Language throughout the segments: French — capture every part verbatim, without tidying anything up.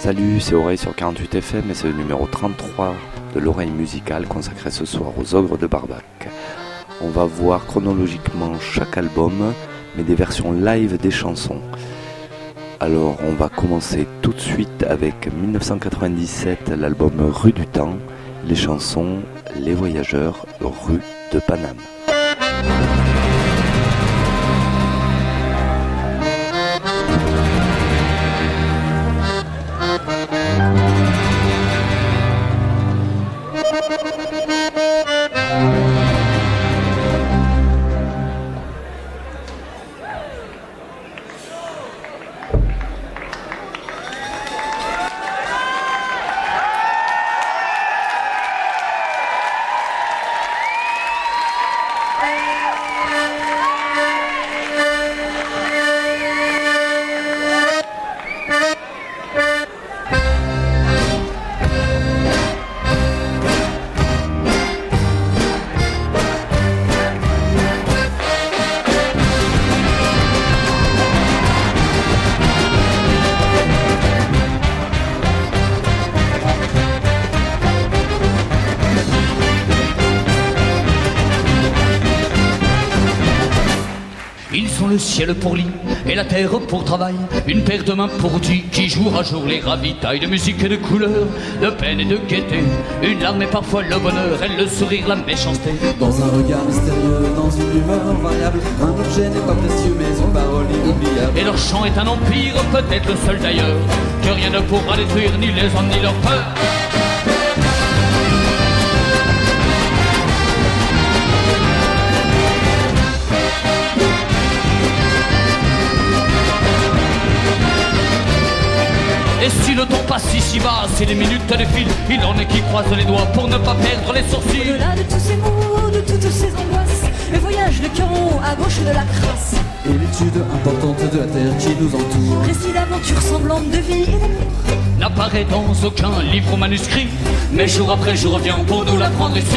Salut, c'est Oreille sur quarante-huit F M et c'est le numéro trente-trois de l'oreille musicale consacré ce soir aux Ogres de Barbac. On va voir chronologiquement chaque album, mais des versions live des chansons. Alors on va commencer tout de suite avec dix-neuf cent quatre-vingt-dix-sept, l'album Rue du Temps, les chansons Les Voyageurs, rue de Paname. Le ciel pour lit et la terre pour travail, une paire de mains pour outils qui jour à jour les ravitaille de musique et de couleurs, de peine et de gaieté, une larme et parfois le bonheur, et le sourire, la méchanceté. Dans un regard mystérieux, dans une humeur variable, un objet n'est pas précieux mais une parole inoubliable. Et leur chant est un empire, peut-être le seul d'ailleurs, que rien ne pourra détruire, ni les hommes ni leur peur. Et si le temps passe ici-bas, si les minutes défilent, il en est qui croisent les doigts pour ne pas perdre les sourcils. Au-delà de tous ces mots, de toutes ces angoisses, le voyage le cœur rond à gauche de la crasse. Et l'étude importante de la terre qui nous entoure. Récit d'aventure semblante de vie et d'amour. N'apparaît dans aucun livre ou manuscrit, mais jour après jour revient pour nous l'apprendre ici.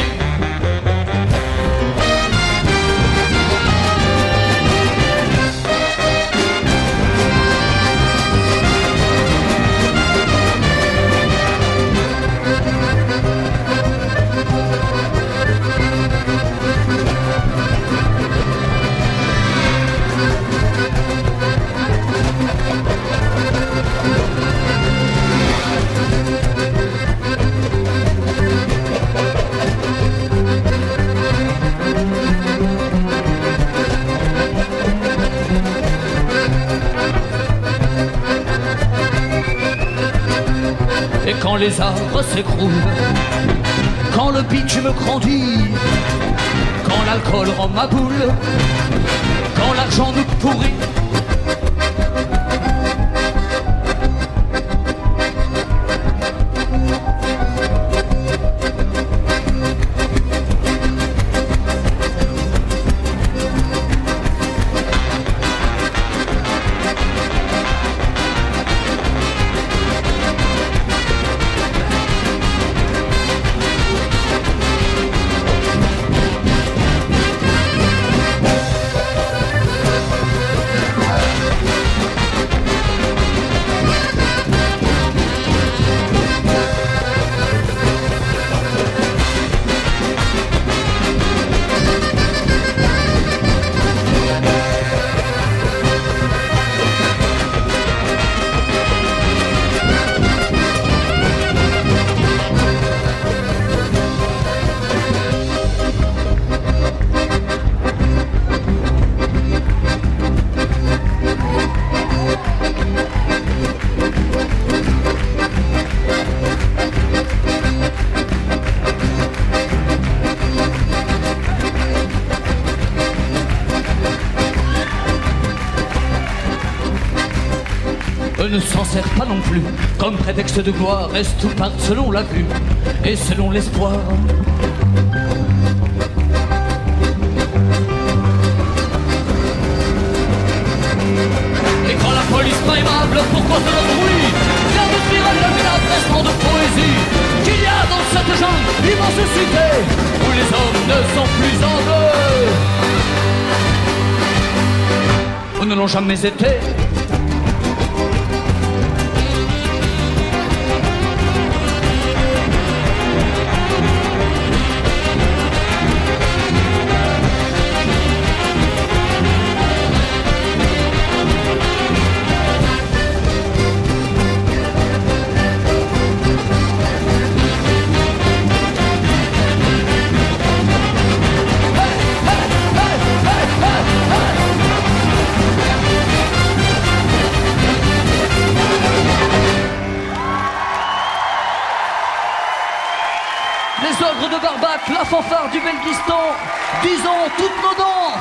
Et quand les arbres s'écroulent, quand le bitume grandit, quand l'alcool rend ma boule, quand l'argent nous pourrit, ne s'en sert pas non plus comme prétexte de gloire, reste tout part selon la vue et selon l'espoir. Et quand la police pas aimable, pourquoi de le bruit? Viens de dire à l'agréable restant de poésie qu'il y a dans cette jungle immense cité où les hommes ne sont plus en deux, ou ne l'ont jamais été. Barbac, la fanfare du Belgistan, disons toutes nos dents.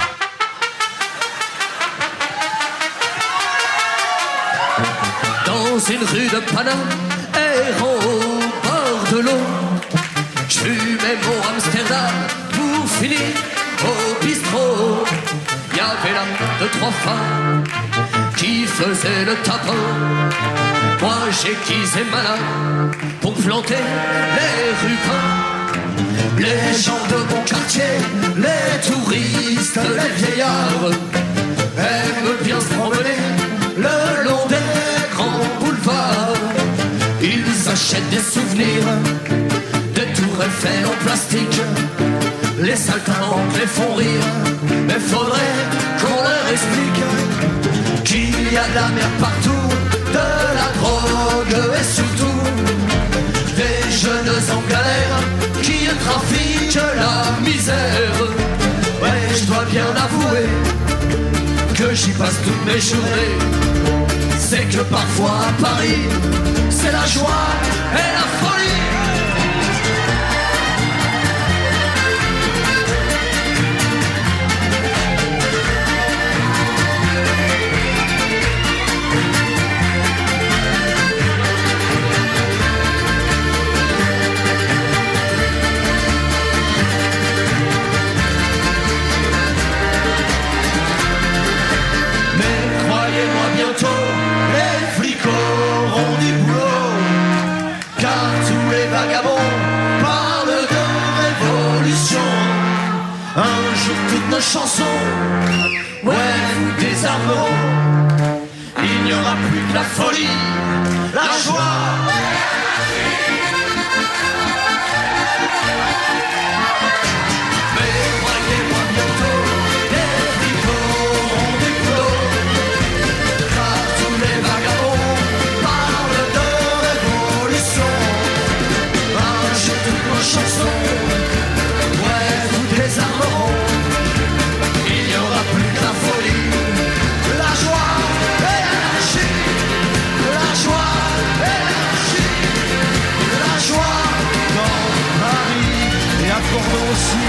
Dans une rue de Paname, errant au bord de l'eau, je fumais mon Amsterdam pour finir au bistrot. Il y avait là deux, trois femmes qui faisaient le tapin. Moi j'ai quitté malin pour planter les rubans. Les gens de mon quartier, les touristes, les vieillards aiment bien se promener le long des grands boulevards. Ils achètent des souvenirs, des tours Eiffel en plastique. Les saltimbanques les font rire, mais faudrait qu'on leur explique qu'il y a de la merde partout, de la drogue et surtout des jeunes en galère qui trafiquent la misère. Ouais, je dois bien avouer que j'y passe toutes mes journées. C'est que parfois à Paris, c'est la joie et la folie. Les flics auront du boulot, car tous les vagabonds parlent de révolution. Un jour toutes nos chansons, ouais, vous désarmeront. Il n'y aura plus que la folie, la joie. Mais croyez-moi bientôt, les flics auront du boulot. Chanson, ouais, vous désarmeront. Il n'y aura plus que la folie, la joie et l'anarchie. La joie et l'anarchie. La joie dans Paris et à Bordeaux aussi.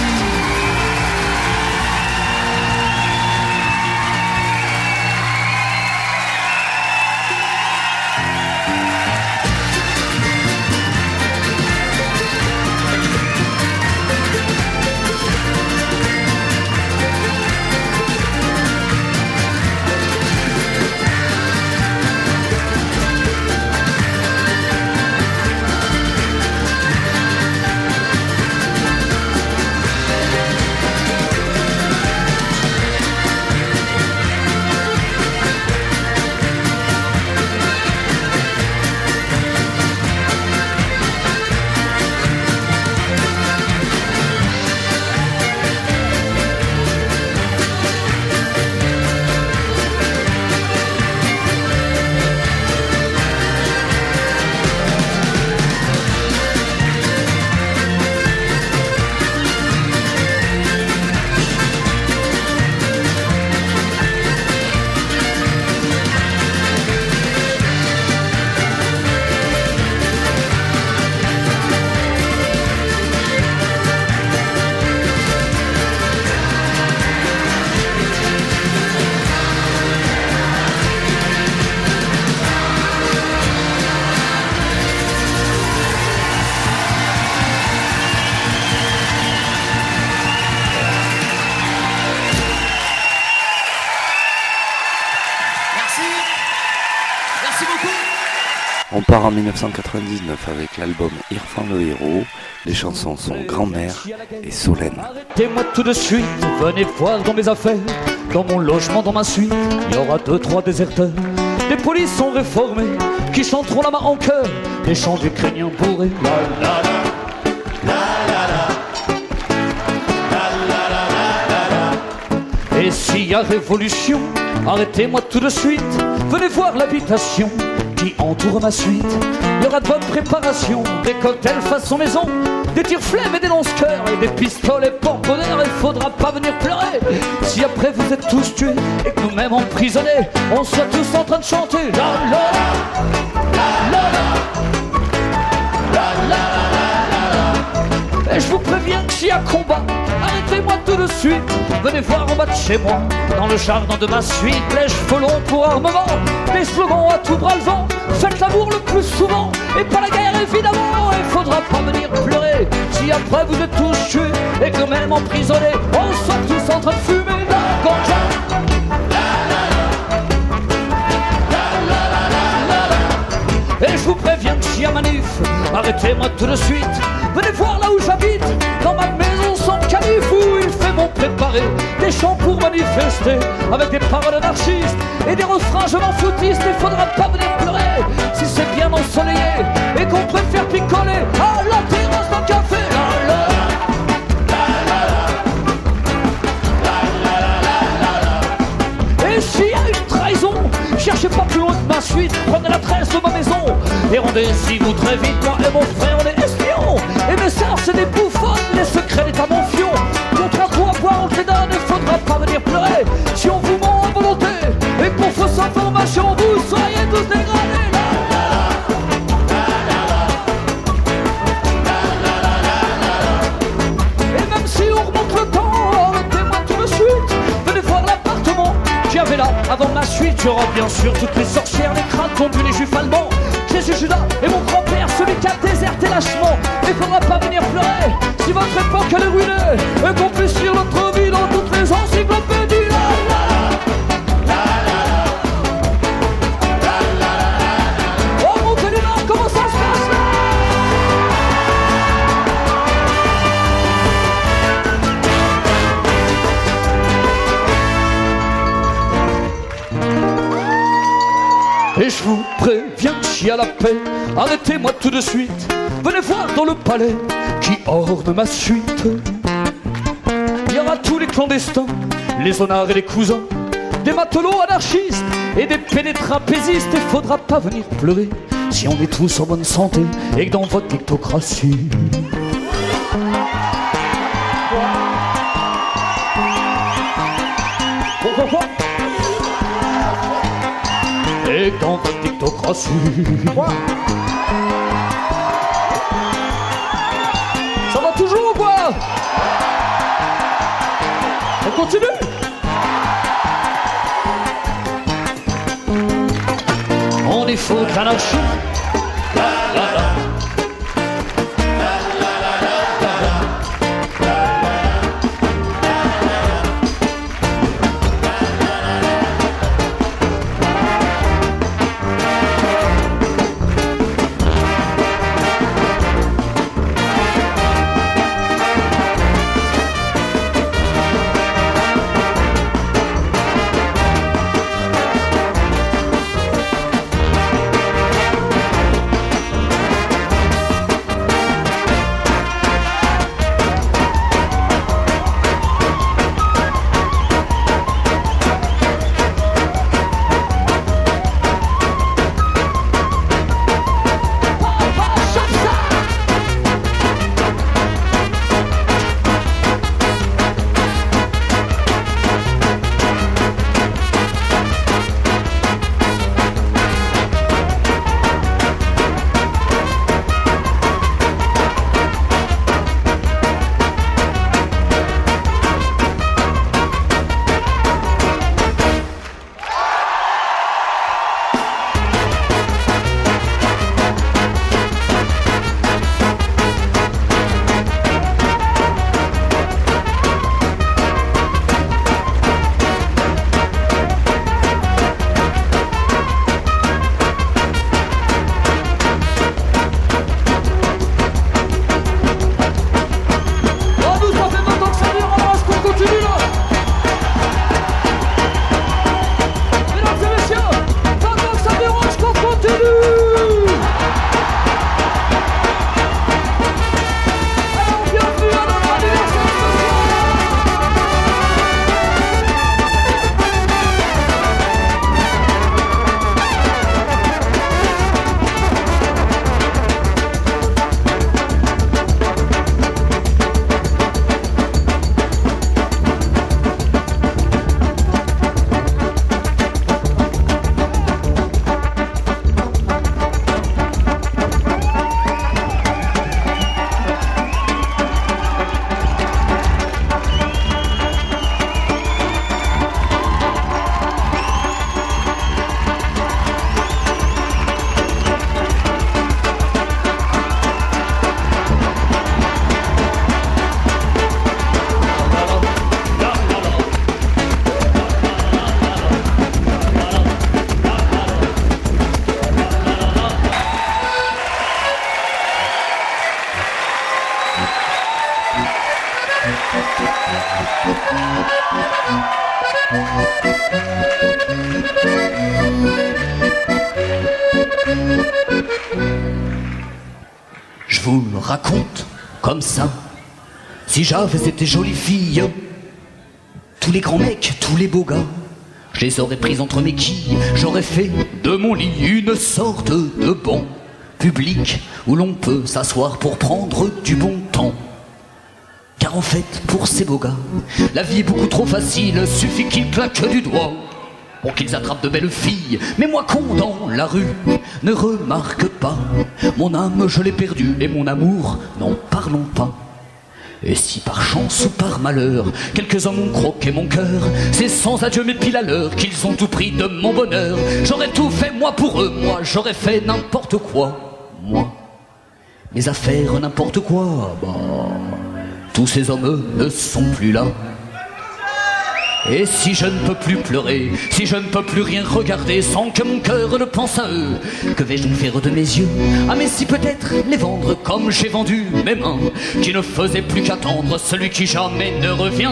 On part en mille neuf cent quatre-vingt-dix-neuf avec l'album Irfan le héros. Les chansons sont Grand-mère et Solène. Arrêtez-moi tout de suite, venez voir dans mes affaires. Dans mon logement, dans ma suite, il y aura deux, trois déserteurs. Des polices sont réformés, qui chanteront la main en cœur. Des chants ukrainiens bourrés. La la la, la la la, la la la la la. Et s'il y a révolution, arrêtez-moi tout de suite, venez voir l'habitation qui entoure ma suite. Il y aura de bonnes préparations, des cocktails façon maison, des tire-flemmes et des lance-cœurs et des pistolets porte-bonheur. Il faudra pas venir pleurer si après vous êtes tous tués et que nous-mêmes emprisonnés, on soit tous en train de chanter la la la la la la la la la la. Et je vous préviens que s'il y a combat, arrêtez-moi tout de suite. Venez voir en bas de chez moi, dans le jardin de ma suite. Les cheveux longs pour armement, des slogans à tout bras le vent. Faites l'amour le plus souvent, et pas la guerre évidemment. Il faudra pas venir pleurer, si après vous êtes tous tués, et que même emprisonnés, on soit tous en train de fumer la ganja. Et je vous préviens que s'il y a manif, arrêtez-moi tout de suite. Venez voir là où j'habite, dans ma maison sans calife, où il fait bon préparer des chants pour manifester, avec des paroles anarchistes et des refrains je m'en foutiste. Il faudra pas venir pleurer, si c'est bien ensoleillé, et qu'on préfère picoler à la terrasse d'un café. La, la. Et s'il y a une trahison, cherchez pas plus loin que ma suite, prenez l'adresse de ma maison et rendez-y vous très vite. Moi et mon frère on est espions, et mes sœurs c'est des bouffonnes, les secrets d'état mon fion. Contre un coup à boire on te les donne, il faudra pas venir pleurer si on vous ment en volonté, et pour fausse information vous soyez tous dégradés. Et même si on remonte le temps, arrêtez-moi tout de suite. Venez voir l'appartement qu'il y avait là avant ma suite. Il y aura bien sûr toutes les sorcières, les crânes tombus, les juifs allemands, Jésus, Judas et mon grand-père, celui qui a déserté lâchement. Il faudra pas venir pleurer si votre époque elle est ruinée, et qu'on puisse lire notre vie dans toutes les encyclopédies. La, la, la, la. Oh mon Télénor, comment ça se passe là? Et je vous préviens que s'il y a la paix, arrêtez-moi tout de suite. Venez voir dans le palais qui orne ma suite. Il y aura tous les clandestins, les honnards et les cousins, des matelots anarchistes et des pénétrapésistes. Il faudra pas venir pleurer si on est tous en bonne santé et que dans votre dictocratie quoi, quoi, quoi et que dans votre dictocratie quoi. Ça va toujours ou quoi? On continue? On est faux de l'anarchie. La, la, la. je vous le raconte comme ça. Si j'avais été jolie fille, tous les grands mecs, tous les beaux gars, je les aurais pris entre mes quilles. J'aurais fait de mon lit une sorte de banc public où l'on peut s'asseoir pour prendre du bon temps. Car en fait, pour ces beaux gars, la vie est beaucoup trop facile. Suffit qu'ils claquent du doigt pour qu'ils attrapent de belles filles. Mais moi con dans la rue ne remarque pas. Mon âme je l'ai perdue et mon amour, n'en parlons pas. Et si par chance ou par malheur quelques hommes ont croqué mon cœur, c'est sans adieu mais pile à l'heure qu'ils ont tout pris de mon bonheur. J'aurais tout fait moi pour eux, moi j'aurais fait n'importe quoi. Moi, mes affaires n'importe quoi, bah, tous ces hommes ne sont plus là. Et si je ne peux plus pleurer, si je ne peux plus rien regarder sans que mon cœur ne pense à eux, que vais-je donc faire de mes yeux? Ah mais si peut-être les vendre comme j'ai vendu mes mains, qui ne faisaient plus qu'attendre celui qui jamais ne revient.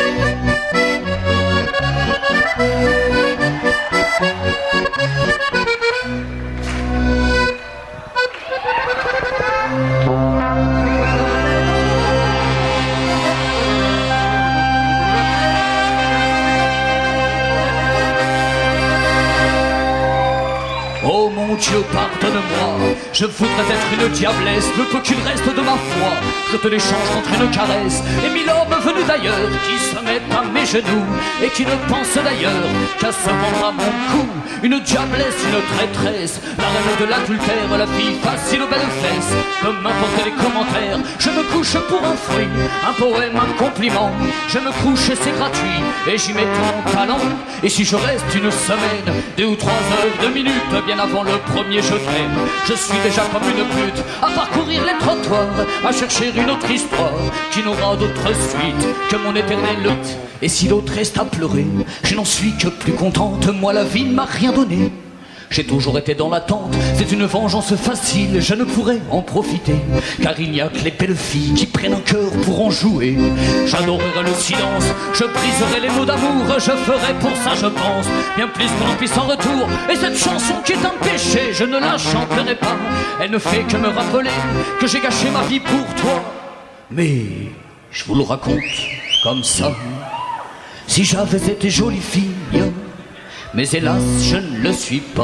Oh mon Dieu, pardonne-moi, je voudrais être une diablesse, le peu qu'il reste de ma foi, je te l'échange contre une caresse. Et mille hommes venus d'ailleurs, qui se mettent à mes genoux, et qui ne pensent d'ailleurs qu'à se rendre à mon cou. Une diablesse, une traîtresse, la reine de l'adultère, la fille facile aux belles fesses. Peu m'importent les commentaires, je me couche pour un fruit, un poème, un compliment. Je me couche et c'est gratuit, et j'y mets tout mon talent. Et si je reste une semaine, deux ou trois heures, deux minutes, bien avant le premier je t'aime, je suis déjà comme une pute à parcourir les trottoirs, à chercher une autre histoire qui n'aura d'autre suite que mon éternel lutte. Et si l'autre reste à pleurer, je n'en suis que plus contente, moi la vie ne m'a rien donné. J'ai toujours été dans l'attente, c'est une vengeance facile, je ne pourrais en profiter, car il n'y a que les belles filles qui prennent un cœur pour en jouer. J'adorerai le silence, je briserai les mots d'amour, je ferai pour ça je pense bien plus que l'on puisse en retour. Et cette chanson qui est un péché, je ne la chanterai pas, elle ne fait que me rappeler que j'ai gâché ma vie pour toi. Mais je vous le raconte comme ça, si j'avais été jolie fille, mais hélas je ne le suis pas.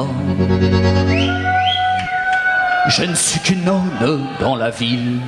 Je ne suis qu'une nonne dans la ville.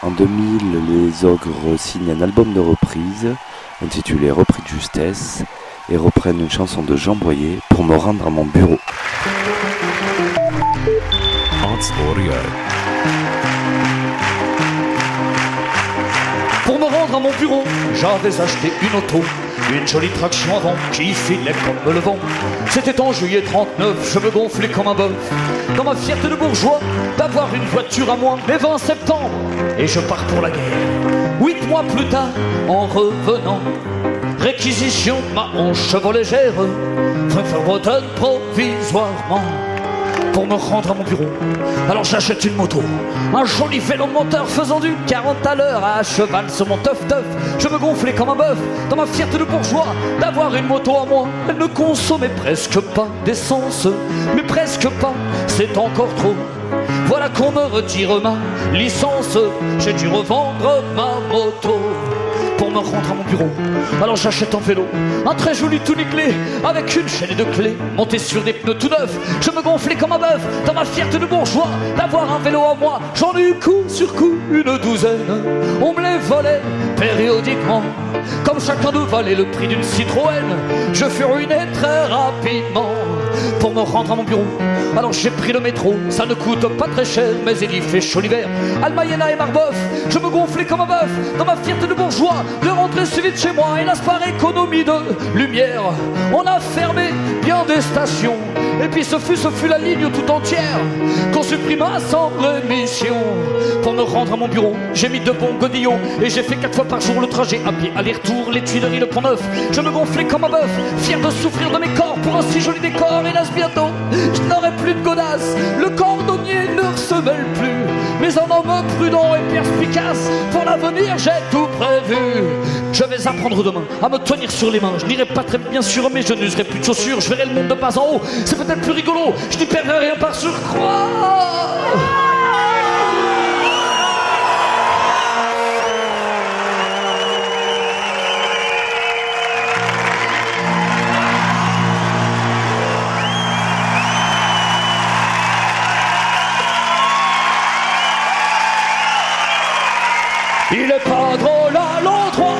En deux mille, les Ogres signent un album de reprise intitulé Repris de justesse et reprennent une chanson de Jean Boyer, Pour me rendre à mon bureau. Pour me rendre à mon bureau, j'avais acheté une auto, une jolie traction avant qui filait comme le vent. C'était en juillet trente-neuf, je me gonflais comme un bœuf dans ma fierté de bourgeois d'avoir une voiture à moi. Mais vingt septembre, et je pars pour la guerre. Huit mois plus tard, en revenant, réquisition de ma hanche légère, Francfort-Bretonne provisoirement. Pour me rendre à mon bureau, alors j'achète une moto, un joli vélo moteur faisant du quarante à l'heure à cheval sur mon teuf-teuf. Je me gonflais comme un bœuf dans ma fierté de bourgeois d'avoir une moto à moi. Elle ne consommait presque pas d'essence, mais presque pas, c'est encore trop. Voilà qu'on me retire ma licence, j'ai dû revendre ma moto pour me rendre à mon bureau. Alors j'achète un vélo, un très joli tout nickelé, avec une chaîne de clés, monté sur des pneus tout neufs. Je me gonflais comme un bœuf dans ma fierté de bourgeois d'avoir un vélo à moi. J'en ai eu coup sur coup une douzaine, on me les volait périodiquement. Comme chacun de valait le prix d'une Citroën, je fus ruiné très rapidement pour me rendre à mon bureau. Alors j'ai pris le métro, ça ne coûte pas très cher, mais il y fait chaud l'hiver. Almayena et Marbeuf, je me gonflais comme un bœuf dans ma fierté de bourgeois de rentrer si vite chez moi. Hélas par économie de lumière, on a fermé bien des stations. Et puis ce fut, ce fut la ligne tout entière qu'on supprima sans rémission. Pour me rendre à mon bureau, j'ai mis de bons godillots et j'ai fait quatre fois par jour le trajet à pied, aller-retour, les Tuileries, le Pont-Neuf. Je me gonflais comme un bœuf, fier de souffrir de mes corps pour un si joli décor. Hélas bientôt, je n'aurai plus de godasses, le cordonnier ne ressemelle plus. Mais un homme prudent et perspicace, pour l'avenir j'ai tout prévu. Je vais apprendre demain à me tenir sur les mains. Je n'irai pas très bien sûr, mais je n'userai plus de chaussures. Je verrai le monde de bas en haut, c'est peut-être plus rigolo. Je n'y perdrai rien par surcroît. Il est pas drôle à l'endroit.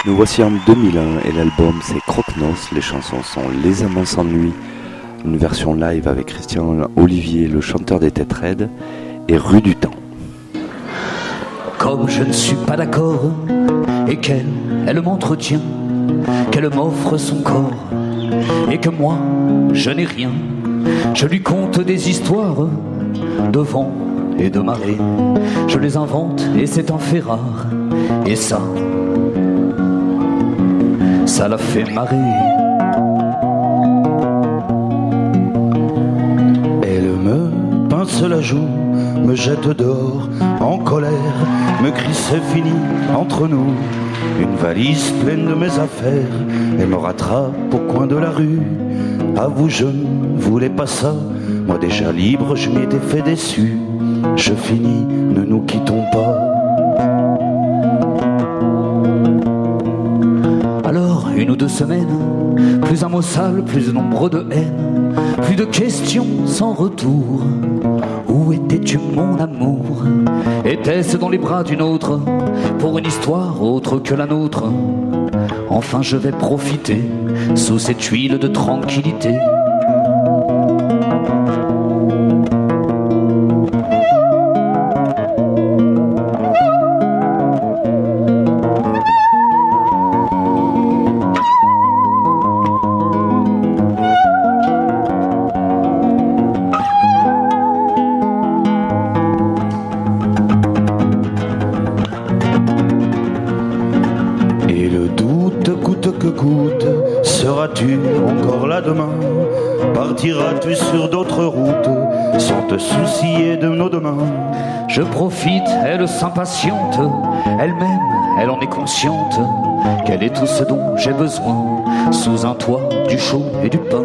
Nous voici en deux mille un et l'album c'est Croque-Noce. Les chansons sont Les amants s'ennuient, une version live avec Christian Olivier, le chanteur des Têtes Raides, et Rue du Temps. Comme je ne suis pas d'accord et qu'elle, elle m'entretient, qu'elle m'offre son corps et que moi, je n'ai rien, je lui conte des histoires de vent et de marée. Je les invente et c'est un fait rare. Et ça, ça la fait marrer. Elle me pince la joue, me jette dehors en colère, me crie c'est fini entre nous. Une valise pleine de mes affaires, elle me rattrape au coin de la rue. Avoue, je ne voulais pas ça, moi déjà libre, je m'étais fait déçu. Je finis, ne nous quittons pas. Alors, une ou deux semaines, plus un mot sale, plus de nombre de haine, plus de questions sans retour. Où étais-tu mon amour? Était-ce dans les bras d'une autre, pour une histoire autre que la nôtre? Enfin je vais profiter, sous cette huile de tranquillité. Seras-tu encore là demain? Partiras-tu sur d'autres routes sans te soucier de nos demain? Je profite, elle s'impatiente, elle-même, elle en est consciente, qu'elle est tout ce dont j'ai besoin, sous un toit, du chaud et du pain.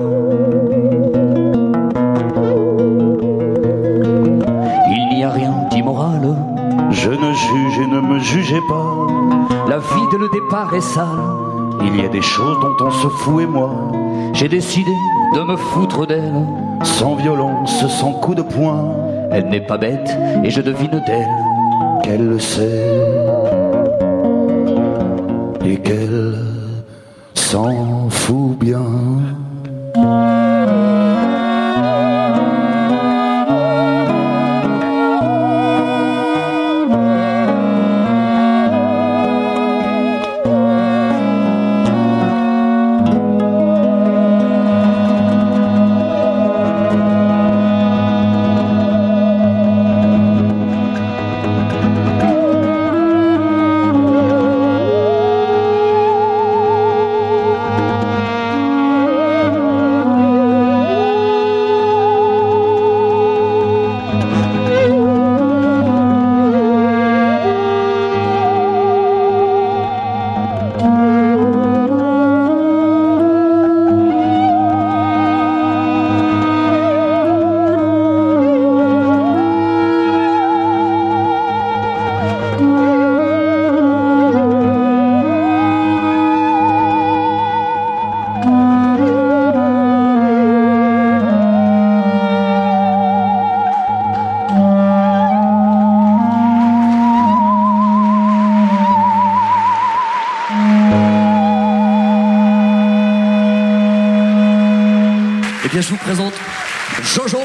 Il n'y a rien d'immoral, je ne juge et ne me jugez pas. La vie dès le départ est sale. Il y a des choses dont on se fout et moi, j'ai décidé de me foutre d'elle. Sans violence, sans coup de poing. Elle n'est pas bête et je devine d'elle qu'elle le sait et qu'elle s'en fout bien. Eh bien, je vous présente Jojo.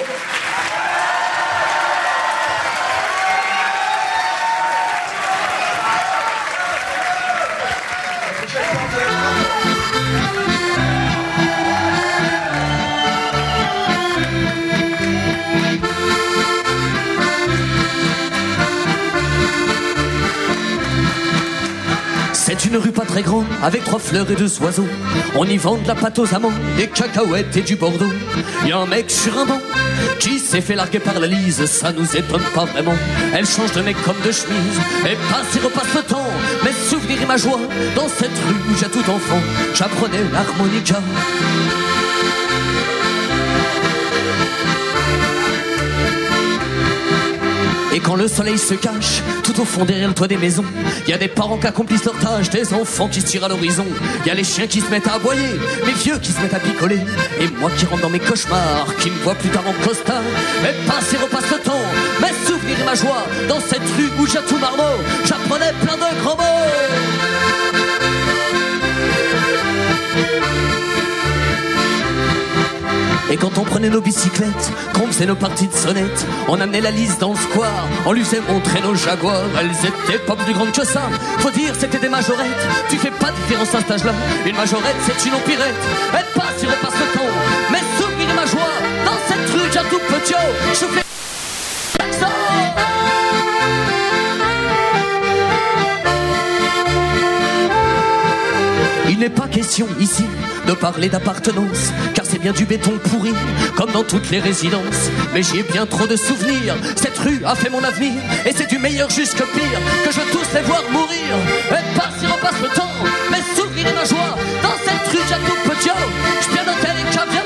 C'est une rue pas très grande, avec trois fleurs et deux oiseaux. On y vend de la pâte aux amants, des cacahuètes et du Bordeaux. Y a un mec sur un banc qui s'est fait larguer par la Lise, ça nous étonne pas vraiment. Elle change de mec comme de chemise, et passe et repasse le temps. Mes souvenirs et ma joie, dans cette rue où j'ai tout enfant, j'apprenais l'harmonica. Et quand le soleil se cache, tout au fond derrière le toit des maisons, y a des parents qui accomplissent leur tâche, des enfants qui se tirent à l'horizon. Y a les chiens qui se mettent à aboyer, les vieux qui se mettent à picoler, et moi qui rentre dans mes cauchemars, qui me vois plus tard en costard. Mais passe et repasse le temps, mes souvenirs et ma joie, dans cette rue où j'ai tout marmot, j'apprenais plein de grands mots. Et quand on prenait nos bicyclettes, qu'on faisait nos parties de sonnettes, on amenait la Lise dans le square, on lui faisait montrer nos Jaguars. Elles étaient pas plus grandes que ça, faut dire c'était des majorettes. Tu fais pas de différence à cet âge-là, une majorette c'est une empirette. Elle passe, il repasse le temps, mais sourire et ma joie, dans cette rue j'ai tout petit, je fais il n'est pas question ici de parler d'appartenance, car c'est bien du béton pourri, comme dans toutes les résidences. Mais j'y ai bien trop de souvenirs, cette rue a fait mon avenir, et c'est du meilleur jusque pire, que je tous les voir mourir. Elle passe, il repasse le temps, mes sourires et ma joie, dans cette rue j'ai tout petit, je viens d'hôtel et caviar.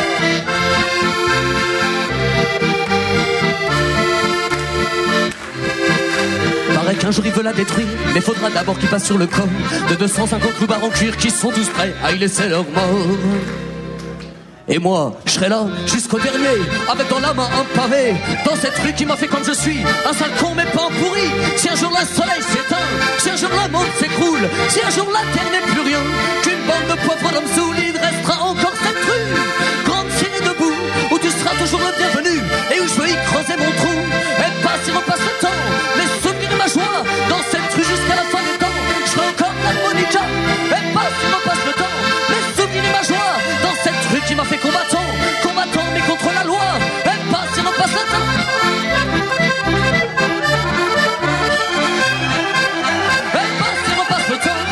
Paraît qu'un jour il veut la détruire, mais faudra d'abord qu'il passe sur le corps de deux cent cinquante loupards en cuir qui sont tous prêts à y laisser leur mort. Et moi, je serai là jusqu'au dernier, avec dans la main un pavé, dans cette rue qui m'a fait comme je suis, un sale con mais pas un pourri. Si un jour le soleil s'éteint, si un jour le monde s'écroule, si un jour la terre n'est plus rien, qu'une bande de pauvres hommes saouls, il restera encore cette rue, grande signe debout, où tu seras toujours le bienvenu, et où je veux y creuser mon trou. Et passe, il repasse le temps, les souvenirs de ma joie, dans cette rue jusqu'à la fin des temps, je serai encore l'harmonica. Et passe, il repasse le temps, les souvenirs de ma joie, dans cette rue qui m'a fait combattant, combattant mais contre la loi. Et passe, il repasse le temps. Et passe, il repasse le temps.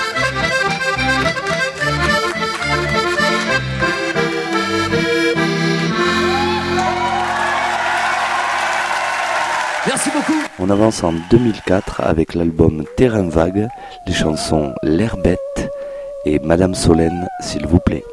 Merci beaucoup. On avance en deux mille quatre avec l'album Terrain Vague, les chansons L'air bête et Madame Solène, s'il vous plaît.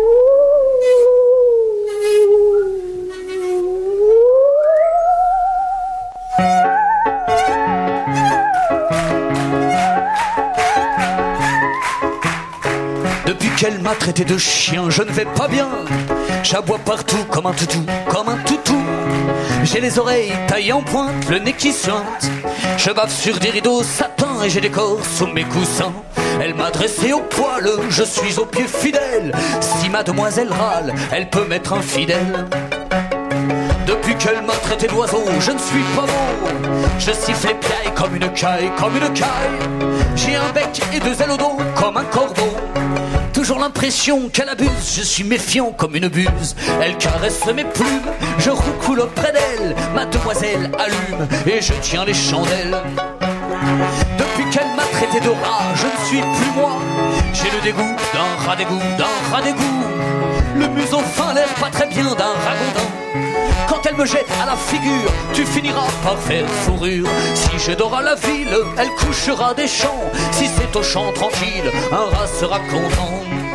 Depuis qu'elle m'a traité de chien, je ne vais pas bien. J'aboie partout comme un toutou, comme un toutou. J'ai les oreilles taillées en pointe, le nez qui suinte. Je bave sur des rideaux satin et j'ai des corps sous mes coussins. Elle m'a dressé au poil, je suis au pied fidèle. Si mademoiselle râle, elle peut m'être infidèle. Depuis qu'elle m'a traité d'oiseau, je ne suis pas beau. Je siffle les pieds comme une caille, comme une caille. J'ai un bec et deux ailes au dos, comme un corbeau. Toujours l'impression qu'elle abuse, je suis méfiant comme une buse. Elle caresse mes plumes, je roucoule auprès d'elle. Mademoiselle allume et je tiens les chandelles. Depuis qu'elle m'a traité de rat, je ne suis plus moi. J'ai le dégoût d'un rat d'égout, d'un rat d'égout. Le museau fin, l'air pas très bien d'un ragondin. Quand elle me jette à la figure, tu finiras par faire fourrure. Si je dors à la ville, elle couchera des champs. Si c'est au champ tranquille, un rat sera content.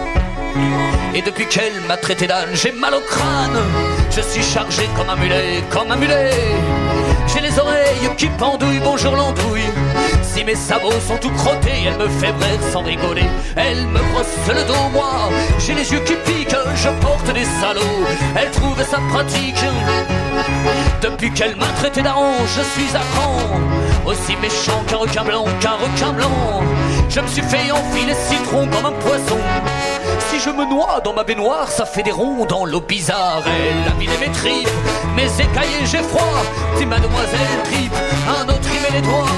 Et depuis qu'elle m'a traité d'âne, j'ai mal au crâne. Je suis chargé comme un mulet, comme un mulet. J'ai les oreilles qui pendouillent, bonjour l'andouille. Si mes sabots sont tout crottés, elle me fait brère sans rigoler. Elle me brosse le dos, moi, j'ai les yeux qui piquent. Je porte des salauds, elle trouve ça pratique. Depuis qu'elle m'a traité d'aron, je suis à cran. Aussi méchant qu'un requin blanc, qu'un requin blanc. Je me suis fait enfiler citron comme un poisson. Si je me noie dans ma baignoire, ça fait des ronds dans l'eau bizarre. Elle a vidé mes tripes, mes écaillés, j'ai froid. Dis mademoiselle tripe, un autre y met les doigts.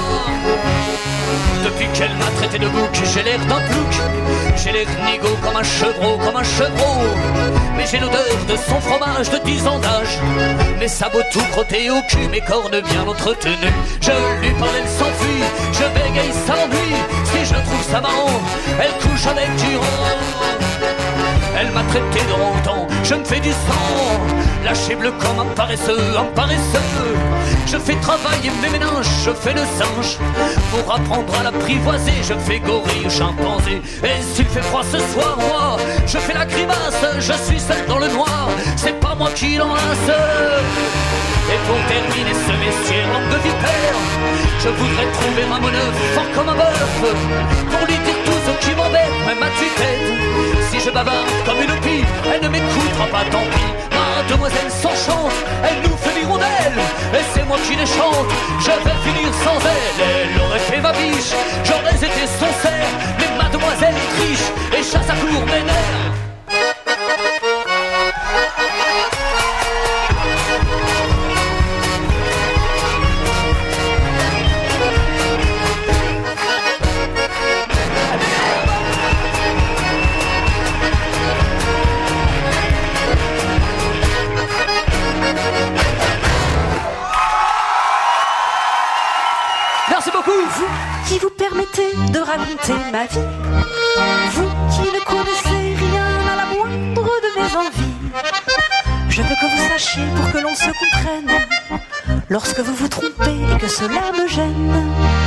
Depuis qu'elle m'a traité de bouc, j'ai l'air d'un plouc. J'ai l'air nigo comme un chevreau, comme un chevreau. Mais j'ai l'odeur de son fromage de dix ans d'âge. Mes sabots tout crottés au cul, mes cornes bien entretenues. Je lui parle, elle s'enfuit, je bégaye, ça l'ennuie. Si je trouve ça marrant, elle couche avec du rang. Elle m'a traité de rondan, je me fais du sang. Lâché bleu comme un paresseux, un paresseux. Je fais travailler mes méninges, je fais le singe. Pour apprendre à l'apprivoiser, je fais gorille, chimpanzé. Et s'il fait froid ce soir, moi, je fais la grimace. Je suis seul dans le noir, c'est pas moi qui l'enlace. Et pour terminer ce messier langue de vipère, je voudrais trouver un monneuf fort comme un bœuf. Pour lui dire tout ce qui m'embête, même à tue-tête. Si je bavarde comme une pie, elle ne m'écoutera pas, tant pis. Mademoiselle s'enchante, elle nous fait l'hirondelle. Et c'est moi qui les chante, je vais finir sans elle. Elle aurait fait ma biche, j'aurais été son cerf. Mais mademoiselle est riche et chasse à court vénère. Merci beaucoup. Vous qui vous permettez de raconter ma vie, vous qui ne connaissez rien à la moindre de mes envies, je veux que vous sachiez pour que l'on se comprenne, lorsque vous vous trompez et que cela me gêne.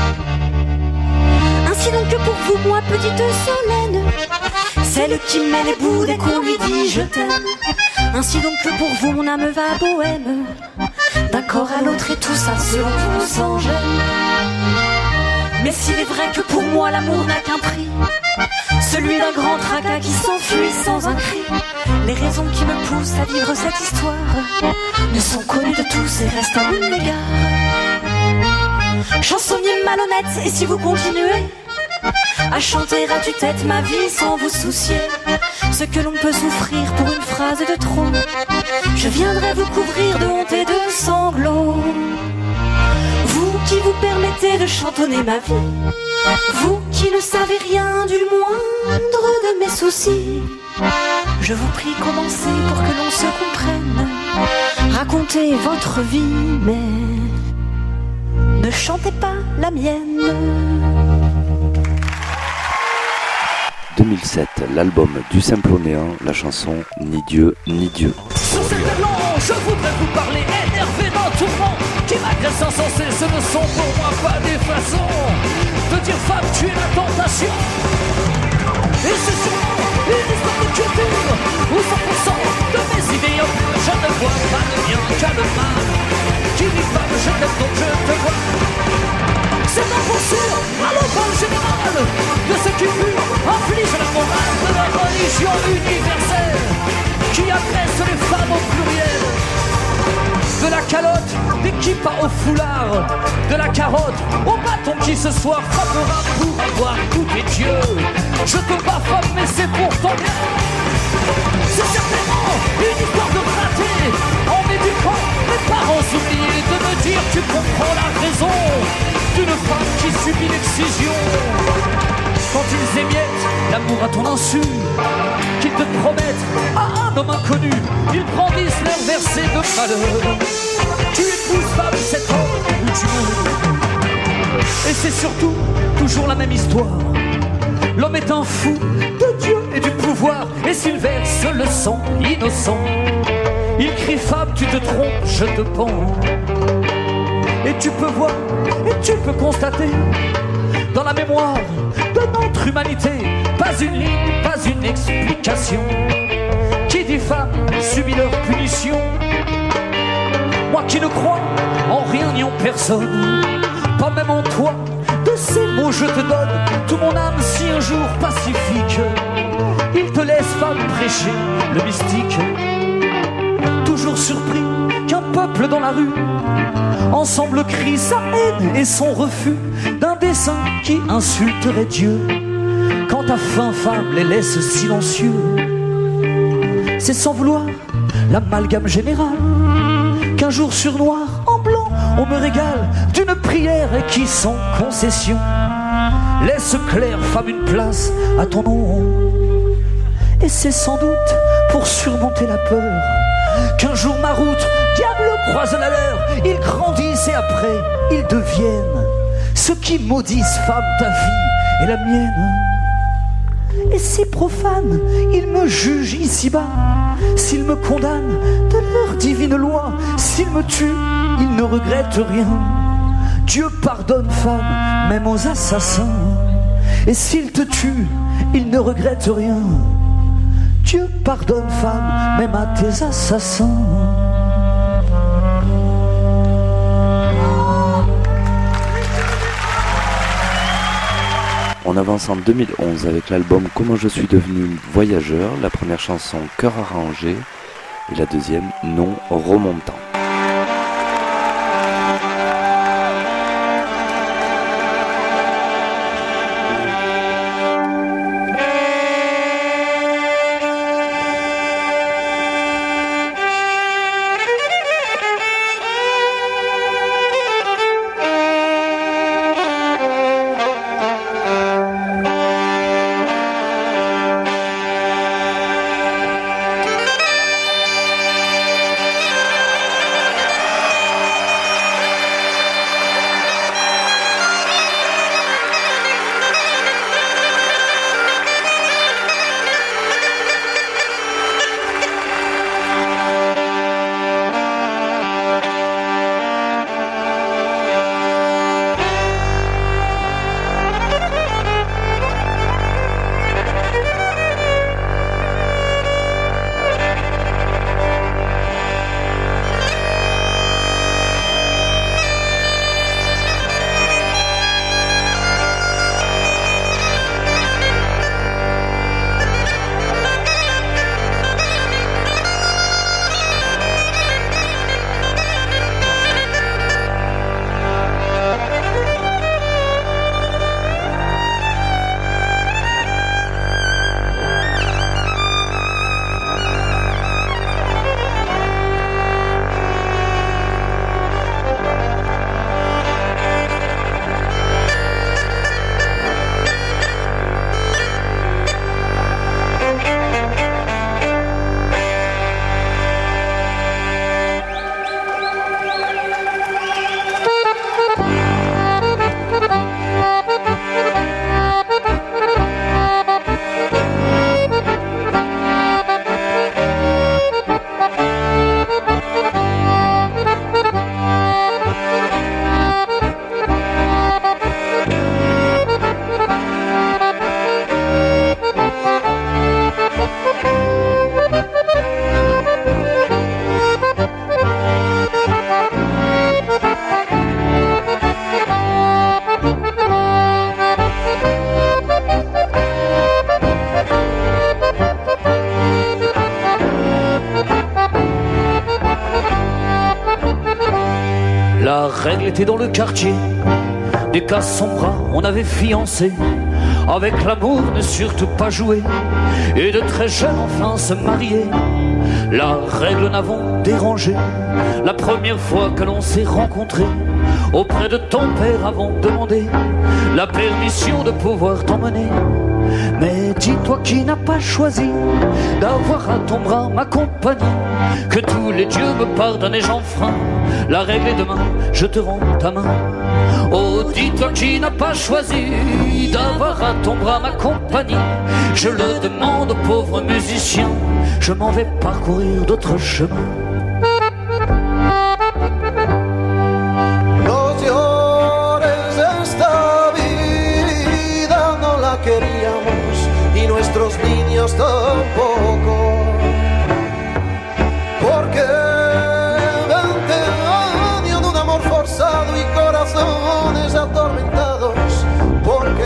Ainsi donc que pour vous, moi, petite Solène, celle qui met les bouts dès qu'on lui dit je t'aime. Ainsi donc que pour vous, mon âme va bohème, d'un corps à l'autre et tout ça selon vous sans gêne. Mais s'il est vrai que pour moi l'amour n'a qu'un prix, celui d'un grand tracas qui s'enfuit sans un cri, les raisons qui me poussent à vivre cette histoire ne sont connues de tous et restent à mon égard. Chansonnier malhonnête, et si vous continuez à chanter à tue-tête ma vie sans vous soucier ce que l'on peut souffrir pour une phrase de trop, je viendrai vous couvrir de honte et de sanglots. Vous qui vous permettez de chantonner ma vie, vous qui ne savez rien du moindre de mes soucis, je vous prie commencez pour que l'on se comprenne, racontez votre vie mais ne chantez pas la mienne. deux mille sept, l'album du Simple au Néant, la chanson Ni Dieu, ni Dieu. Sur cet blanc, je voudrais vous parler énervé d'un tourment qui m'agresse sans cesse. Ce ne sont pour moi pas des façons de dire femme, tu es la tentation. Et c'est sûrement une histoire de culture où cent pour cent de mes idées en plus, je ne vois pas le bien qu'à le mal. Qui dit femme, je t'aime donc je te vois. C'est un pour sûr à l'opale général de ce qui fut inflige la morale de la religion universelle qui agresse les femmes au pluriel. De la calotte des kippas au foulard, de la carotte au bâton qui ce soir frappera pour avoir goûté Dieu. Je te bats femme mais c'est pour ton bien. C'est certainement une histoire de raté en éduquant mes parents oubliés de me dire tu comprends la raison d'une femme qui subit l'excision. Quand ils émiettent l'amour à ton insu, qu'ils te promettent à un homme inconnu, ils brandissent leur verset de malheur. Tu épouses femme cet homme ou Dieu. Et c'est surtout toujours la même histoire. L'homme est un fou de Dieu et du pouvoir, et s'il verse le sang innocent, il crie femme, tu te trompes, je te pends. Et tu peux voir, et tu peux constater, dans la mémoire de notre humanité, pas une ligne, pas une explication. Qui dit femme subit leur punition. Moi qui ne crois en rien ni en personne, pas même en toi, de ces mots je te donne tout mon âme si un jour pacifique il te laisse femme prêcher le mystique. Toujours surpris qu'un peuple dans la rue ensemble crie sa haine et son refus d'un dessein qui insulterait Dieu. Quand ta faim femme les laisse silencieux, c'est sans vouloir l'amalgame général qu'un jour sur noir en blanc on me régale d'une prière qui sans concession laisse claire femme une place à ton nom. Et c'est sans doute pour surmonter la peur qu'un jour ma route diable croise la leur. Ils grandissent et après ils deviennent ceux qui maudissent femme ta vie et la mienne. Et si profane ils me jugent ici-bas, s'ils me condamnent de leur divine loi, s'ils me tuent ils ne regrettent rien. Dieu pardonne femme même aux assassins, et s'ils te tuent ils ne regrettent rien. Dieu pardonne femme même à tes assassins. On avance en deux mille onze avec l'album Comment je suis devenu voyageur, la première chanson Cœur arrangé et la deuxième Non remontant. règle était dans le quartier. Des cas son bras, on avait fiancé. Avec l'amour ne surtout pas jouer. Et de très jeunes enfin se marier. La règle n'avons dérangé. La première fois que l'on s'est rencontré, auprès de ton père avons demandé la permission de pouvoir t'emmener. Mais dis-toi qui n'a pas choisi d'avoir à ton bras ma compagnie. Que tous les dieux me pardonnent et j'enfreins la règle est demain, je te rends ta main. Oh, dis-toi qui n'a pas choisi d'avoir à ton bras ma compagnie. Je le demande aux pauvres musiciens, je m'en vais parcourir d'autres chemins. Nuestros niños tampoco, porque veinte años de un amor forzado y corazones atormentados, porque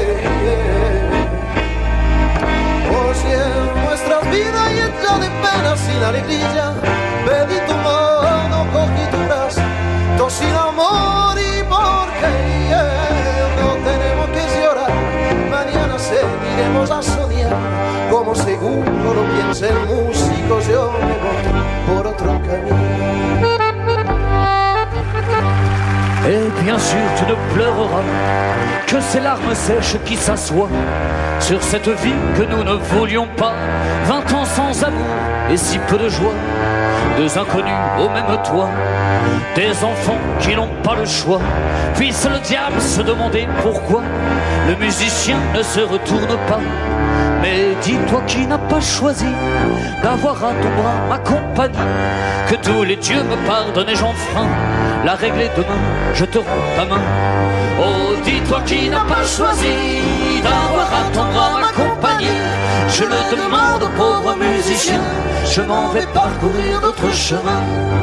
oh, si en nuestras vidas llena de penas sin alegría, pedí tu mano, cogí tu brazo, todo sin amor y porque yeah, no tenemos que llorar, mañana seguiremos a soñar. Como seguro lo piensa el músico, yo me voy por otro camino. Et bien sûr tu ne pleureras que ces larmes sèches qui s'assoient sur cette vie que nous ne voulions pas. Vingt ans sans amour et si peu de joie, deux inconnus au même toit, des enfants qui n'ont pas le choix. Puisse le diable se demander pourquoi le musicien ne se retourne pas. Mais dis-toi qui n'a pas choisi d'avoir à ton bras ma compagnie. Que tous les dieux me pardonnent et j'enfreins la règle est demain, je te rends ta main. Oh, dis-toi qui n'a pas choisi d'avoir à ton bras ma compagnie. Je le demande aux pauvres musiciens, je m'en vais parcourir d'autres chemins.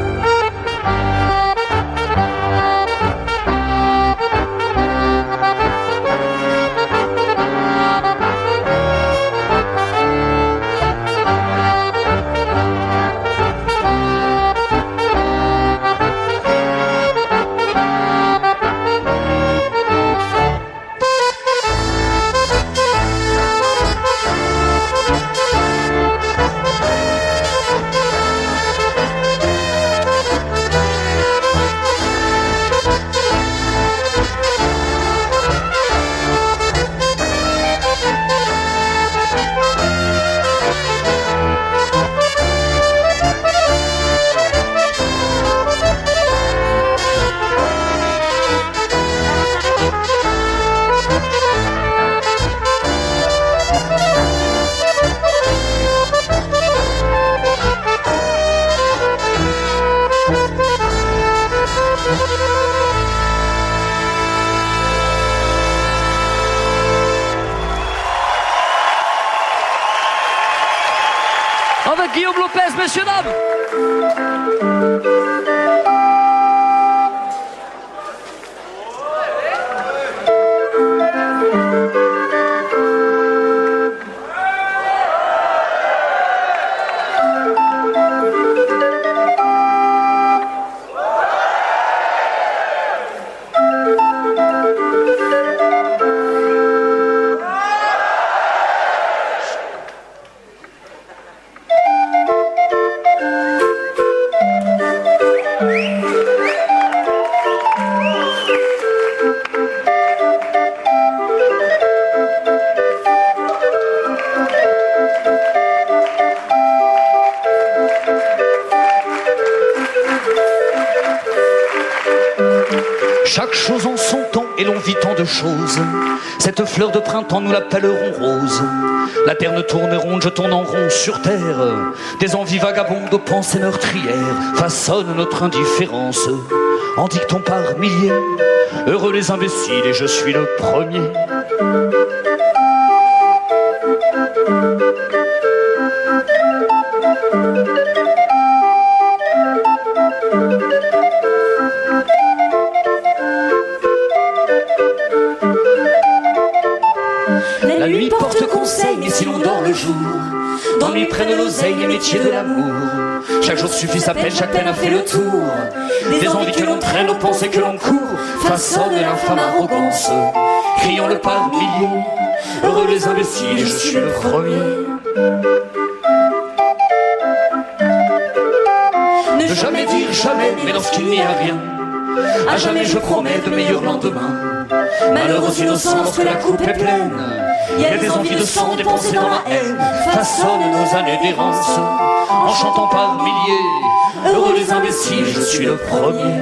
Avec Guillaume Lopez, messieurs, dames. Chaque chose en son temps et l'on vit tant de choses. Cette fleur de printemps nous l'appellerons rose. La terre ne tourne ronde, je tourne en rond sur terre. Des envies vagabondes aux pensées meurtrières façonnent notre indifférence en dictons par milliers. Heureux les imbéciles et je suis le premier. La nuit porte conseil, mais si l'on dort le jour, d'ennui prennent l'oseille et métier de l'amour. Chaque jour suffit sa peine, chaque peine a fait le tour des envies que l'on traîne, aux pensées que l'on court. Façonne l'infâme arrogance, crions-le par milliers. Heureux les imbéciles, je suis le premier. Ne jamais dire jamais, mais lorsqu'il n'y a rien, à jamais je promets de meilleurs lendemains. Malheur aux innocents lorsque la coupe est pleine. Il y a des envies de sang dépensées dans la haine. Façonne nos années d'errance en chantant par milliers. Heureux les imbéciles, je suis le premier.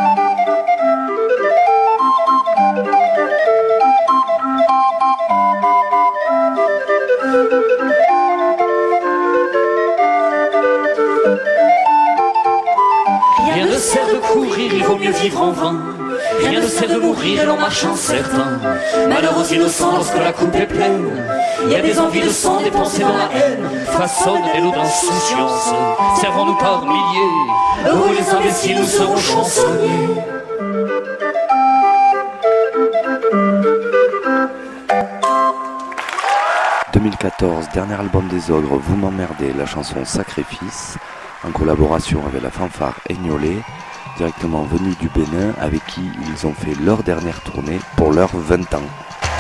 Rien ne sert de courir, il vaut mieux vivre en vain. Rien ne sert de mourir et l'on marche incertain. Malheur aux innocents lorsque la coupe est pleine. Il y a des envies de sang dépensées dans la haine. Façonne des lots d'insouciance, servons-nous par milliers. Heureux les imbéciles, nous serons chansonniers. deux mille quatorze, dernier album des Ogres, Vous m'emmerdez, la chanson Sacrifice, en collaboration avec la fanfare Aignolé, directement venus du Bénin, avec qui ils ont fait leur dernière tournée pour leurs vingt ans.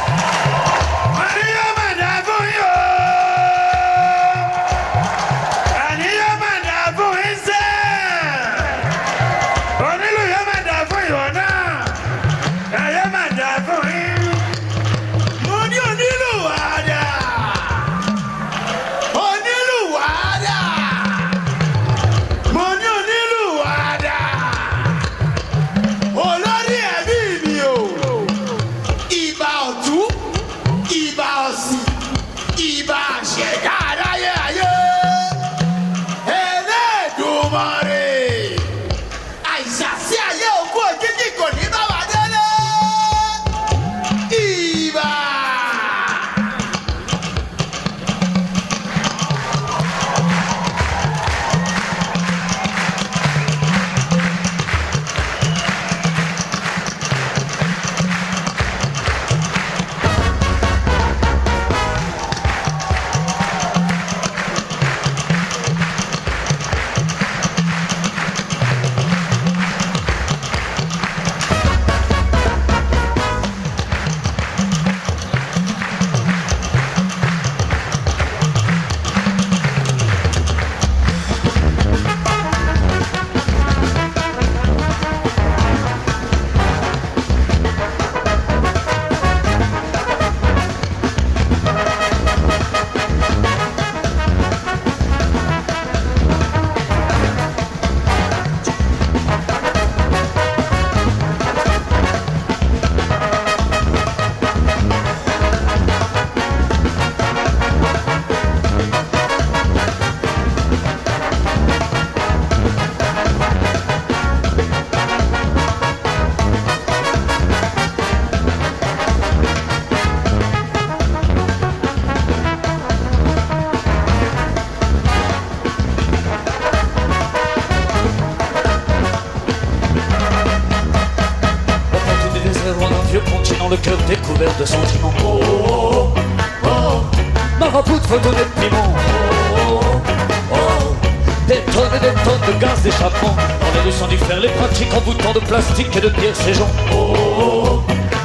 Le cœur découvert de sentiments. Oh, oh, oh, oh. Marabout faut donner de piment. Oh, oh, oh. Des tonnes et des tonnes de gaz d'échappement. Dans les rues sans du fer, les pratiques en boutant de plastique et de pierre ces gens. Oh, oh,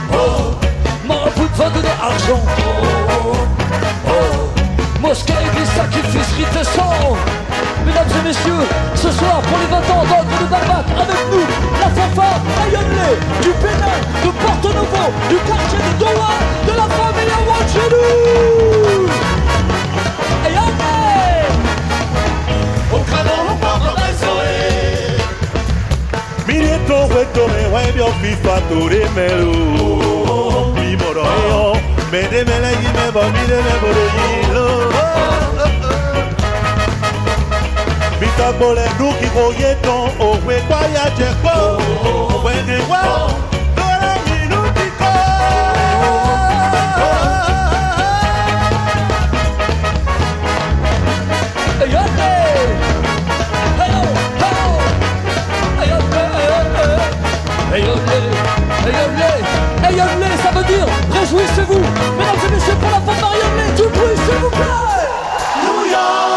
oh. Marabout va donner argent. Oh, oh, oh. Mosquée, église, sacrifice, rite et sang. Mesdames et messieurs, ce soir pour les vingt ans d'Ogre de Barbac, avec nous, la fanfare Ayonlé, du Bénin, de Porto Novo, du quartier de Doha, de la famille Awanchedou. Ayonlé! Au canon, Barbac, Mirieto, hueco, me huevio, fifa, turimelu. Mi moroyo, me de me la y me va, mi de me borellilo. Vita bole nuki goyeton, o we kwaya cheko, o we ne wa, dora minutiko. Ayonlé! Hello, hello! Ayonlé, Ayonlé! Ayonlé, Ayonlé! Ayonlé, ça veut dire réjouissez-vous! Mesdames et messieurs, pour la fanfare Ayonlé, du bruit s'il vous plaît! New York!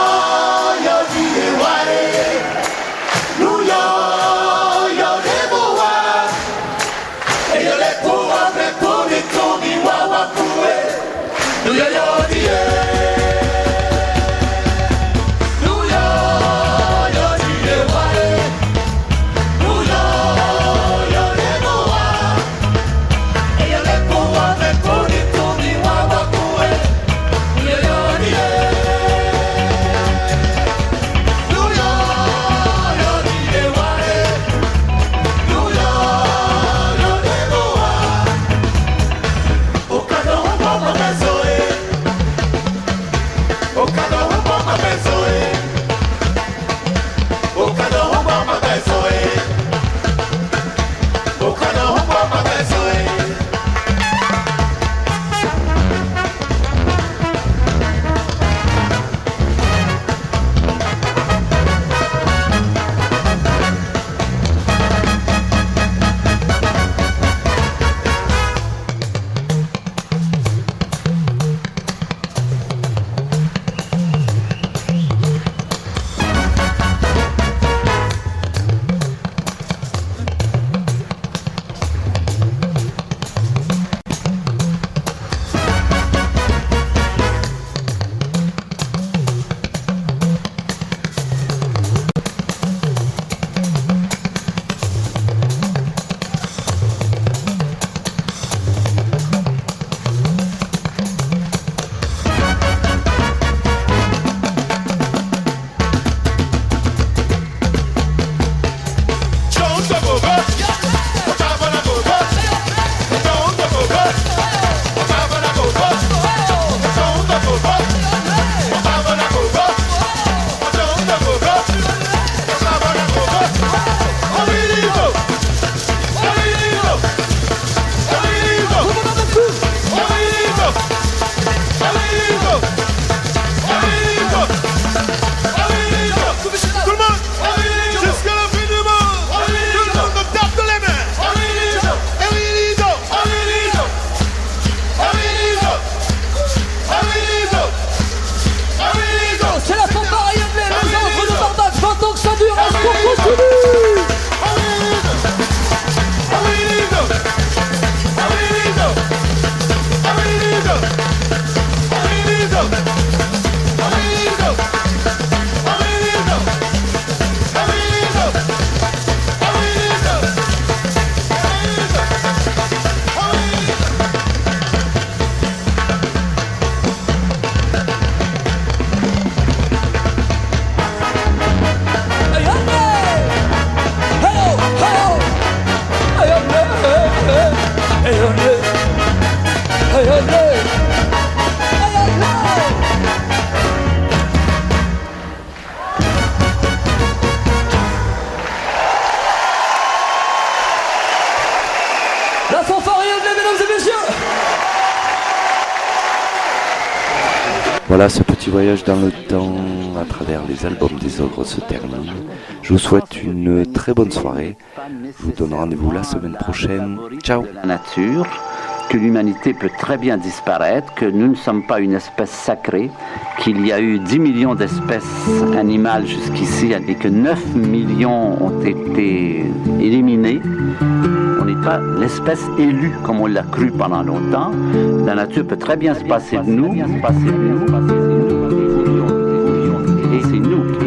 Voilà, ce petit voyage dans le temps à travers les albums des ogres se termine. Je vous souhaite une très bonne soirée. Je vous donne rendez-vous la semaine prochaine. Ciao. La nature, que l'humanité peut très bien disparaître, que nous ne sommes pas une espèce sacrée, qu'il y a eu dix millions d'espèces animales jusqu'ici et que neuf millions ont été éliminés. On n'est pas l'espèce élue comme on l'a cru pendant longtemps. La nature peut très bien se passer de nous. Et c'est nous